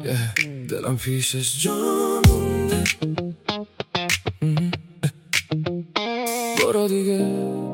دلم پیشش جا مونده. برو دیگه،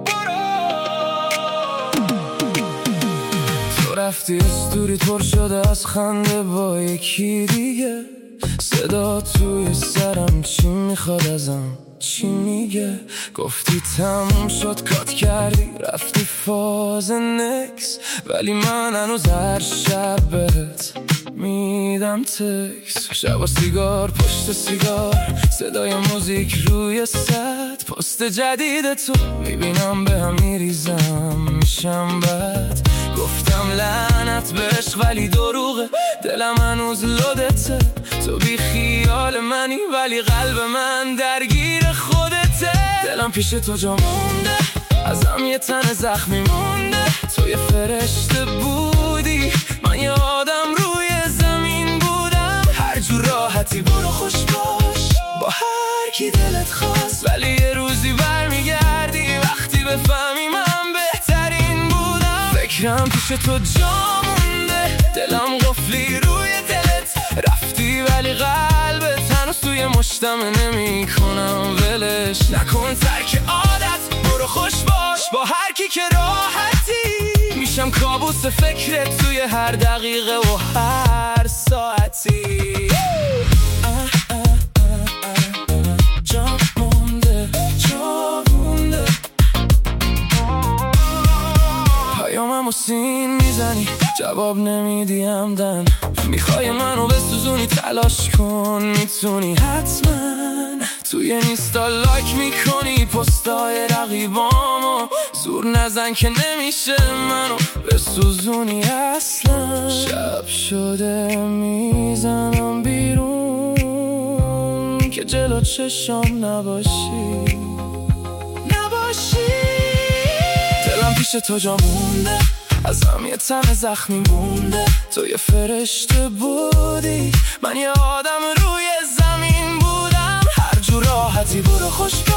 تو رفتی استوری پر شده از خنده با یکی دیگه. صدا توی سرم چی میخواد ازم، چی میگه؟ گفتی تموم شد، کات کردی رفتی فاز نکس، ولی من هنوز هر شب بهت میدم تکس. شب سیگار پشت سیگار، صدای موزیک روی ست، پست جدید تو میبینم به هم میریزم میشم بد. گفتم لعنت به عشق ولی دروغه، دلم هنوز لودته. تو بی خیال منی ولی قلب من درگیر خودته. دلم پیش تو جا مونده، ازم یه تن زخمی مونده. تو یه فرشته بودی، من یه آدم روی زمین بودم. هر جور راحتی برو خوش باش با هر کی دلت خواست، ولی یه روزی برمیگردی وقتی بفهمی من بهترین بودم. فکرم پیش تو جا مونده، دلم قفلی روی دلت. رفتی ولی قلبت هنوز توی مشتم، نمی کنم ولش. نکن ترک عادت، برو خوش باش با هر کی که راحتی. میشم کابوس فکرت توی هر دقیقه و هر ساعتی. جا مونده، جا مونده. پیاممو سین میزنی، جواب نمیدی همدن. میخوای منو بسوزونی، تلاش کن میتونی حتما. توی اینستا لایک میکنی پستای رقیبامو، زور نزن که نمیشه منو بسوزونی اصلا. شب شده میزنم بیرون که جلو چشام نباشی. دلم پیش تو جا مونده، ازم یه تن زخمی مونده. تو یه فرشته بودی، من یه آدم روی زمین بودم. هر جور راحتی برو خوش